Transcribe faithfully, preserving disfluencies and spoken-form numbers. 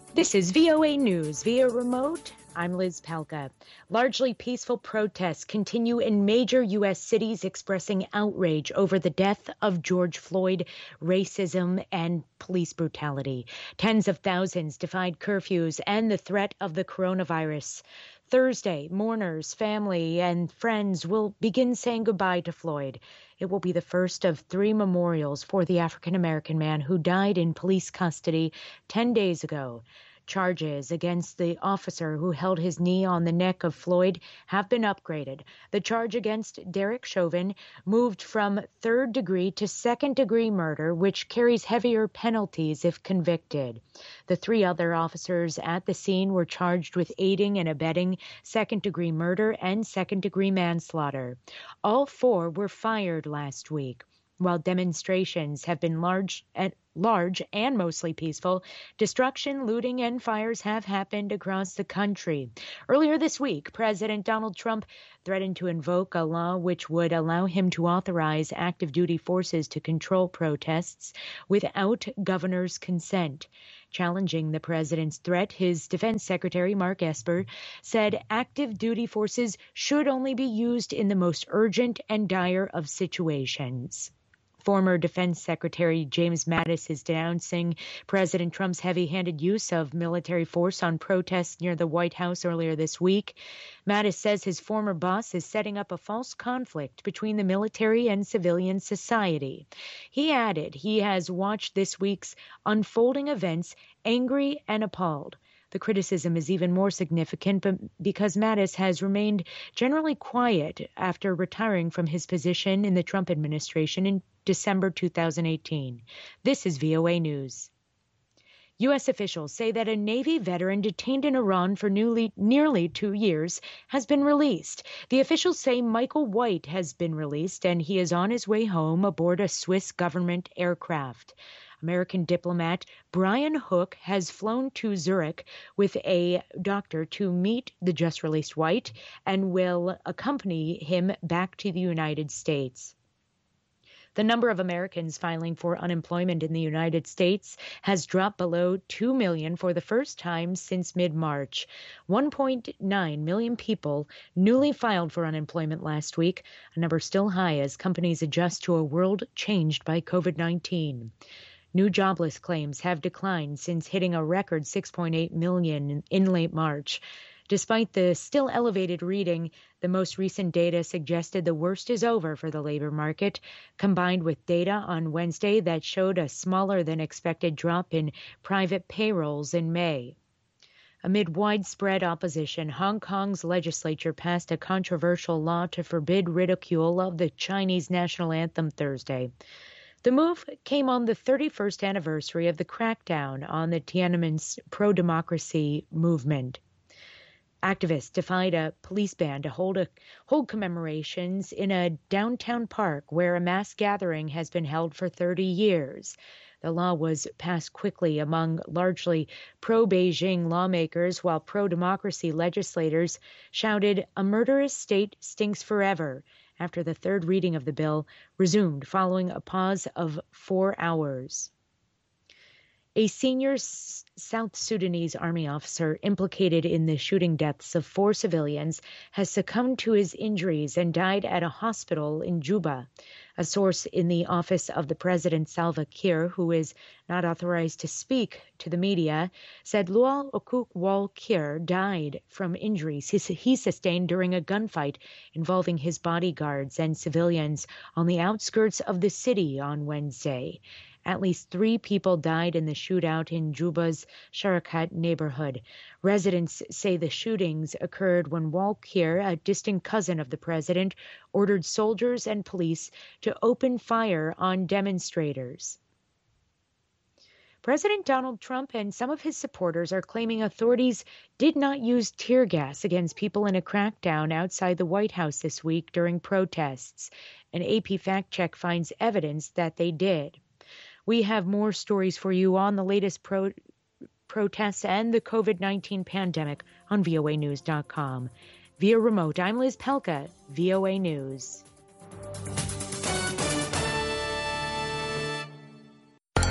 This is V O A News via remote. I'm Liz Palka. Largely peaceful protests continue in major U S cities expressing outrage over the death of George Floyd, racism, and police brutality. Tens of thousands defied curfews and the threat of the coronavirus. Thursday, mourners, family, and friends will begin saying goodbye to Floyd. It will be the first of three memorials for the African-American man who died in police custody ten days ago. Charges against the officer who held his knee on the neck of Floyd have been upgraded. The charge against Derek Chauvin moved from third degree to second degree murder, which carries heavier penalties if convicted. The three other officers at the scene were charged with aiding and abetting second degree murder and second degree manslaughter. All four were fired last week. While demonstrations have been large and large and mostly peaceful, destruction, looting, and fires have happened across the country. Earlier this week, President Donald Trump threatened to invoke a law which would allow him to authorize active duty forces to control protests without governor's consent. Challenging the president's threat, his defense secretary, Mark Esper, said active duty forces should only be used in the most urgent and dire of situations. Former Defense Secretary James Mattis is denouncing President Trump's heavy-handed use of military force on protests near the White House earlier this week. Mattis says his former boss is setting up a false conflict between the military and civilian society. He added he has watched this week's unfolding events angry and appalled. The criticism is even more significant because Mattis has remained generally quiet after retiring from his position in the Trump administration in December two thousand eighteen. This is V O A News. U S officials say that a Navy veteran detained in Iran for newly, nearly two years has been released. The officials say Michael White has been released and he is on his way home aboard a Swiss government aircraft. American diplomat Brian Hook has flown to Zurich with a doctor to meet the just-released White and will accompany him back to the United States. The number of Americans filing for unemployment in the United States has dropped below two million for the first time since mid-March. one point nine million people newly filed for unemployment last week, a number still high as companies adjust to a world changed by COVID nineteen. New jobless claims have declined since hitting a record six point eight million in late March. Despite the still elevated reading, the most recent data suggested the worst is over for the labor market, combined with data on Wednesday that showed a smaller than expected drop in private payrolls in May. Amid widespread opposition, Hong Kong's legislature passed a controversial law to forbid ridicule of the Chinese national anthem Thursday. The move came on the thirty-first anniversary of the crackdown on the Tiananmen pro-democracy movement. Activists defied a police ban to hold, a, hold commemorations in a downtown park where a mass gathering has been held for thirty years. The law was passed quickly among largely pro-Beijing lawmakers, while pro-democracy legislators shouted, "A murderous state stinks forever," after the third reading of the bill resumed following a pause of four hours. A senior S- South Sudanese army officer implicated in the shooting deaths of four civilians has succumbed to his injuries and died at a hospital in Juba. A source in the office of the President Salva Kiir, who is not authorized to speak to the media, said Lual Okuk Wal Kiir died from injuries he sustained during a gunfight involving his bodyguards and civilians on the outskirts of the city on Wednesday. At least three people died in the shootout in Juba's Sharakat neighborhood. Residents say the shootings occurred when Wal Kiir, a distant cousin of the president, ordered soldiers and police to open fire on demonstrators. President Donald Trump and some of his supporters are claiming authorities did not use tear gas against people in a crackdown outside the White House this week during protests. An A P fact check finds evidence that they did. We have more stories for you on the latest pro- protests and the COVID nineteen pandemic on V O A news dot com. Via remote, I'm Liz Pelka, V O A News.